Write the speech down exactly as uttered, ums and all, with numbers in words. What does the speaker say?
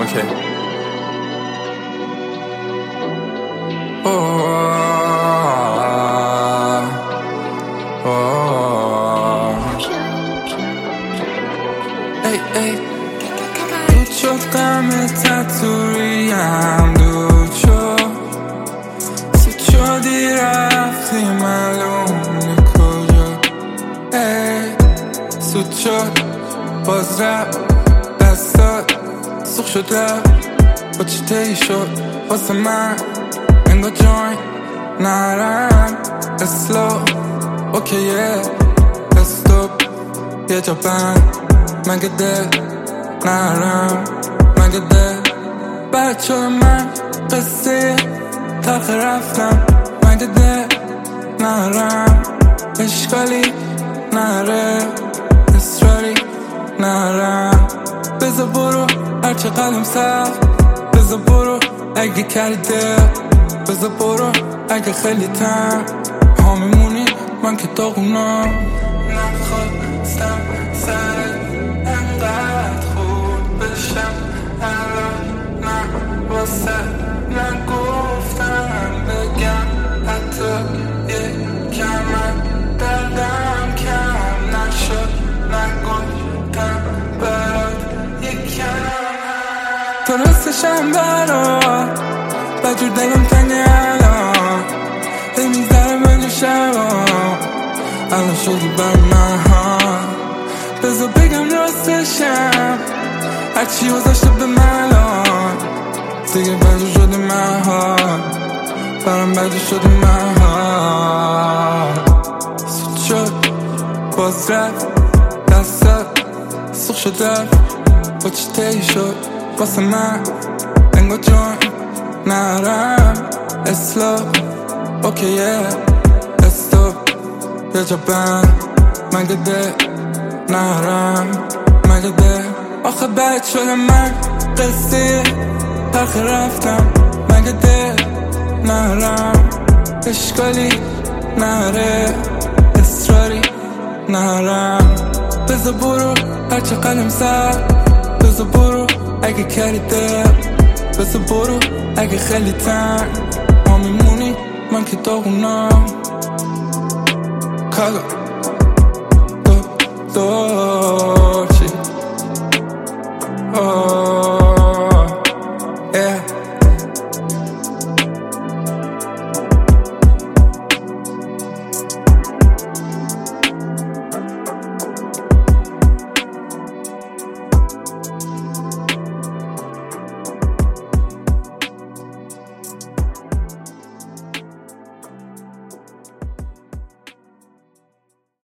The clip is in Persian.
اوکی. اوه اوه ای ای دود شد غمت تو ریم، دود شد سود شدی رفتی معلوم کجا. ای سود شد باز رفت دستات سوخ شد رفت با چی تی شد واسه من انگار جوین نرم اسلو اوکیه استوب یه جا بند مگه دل نرم مگه دل بچه من قصه تلخ رفتم مگه دل نرم اشکالی نره اصراری نرم بذار برو هرچه قلم سخت بذار برو اگه کردی دل بذار برو اگه خیلی تن ها میمونی من که داغونم نخواستم سرت انقدر خود بشم الان نه واسه نگفتم بگم حتی یه کمم دردم کم نشد نگفتم برات یه کم درستشم برات بجور دلم تنگه الان هی میذاره من شبا الان شدی بر من ها بذار بگم راستشم هرچی وزشته به من الان دیگه بجور شدی من ها برام بجور شدی من ها سود شد باز رفت دستت سوخ شد رفت با چی تی شد واسه من انگار جوین نرم اسلو اوکیه استوب یه جا بند مگه دل نرم مگه دل آخه بد شده من قصه تلخ رفتم مگه دل نرم اشکالی نره اصراری نرم بذار برو هرچه قلم سر بذار برو اگه کردی دل بذار برو اگه خیلی تن ما میمونی من که داغونم کالا دو دو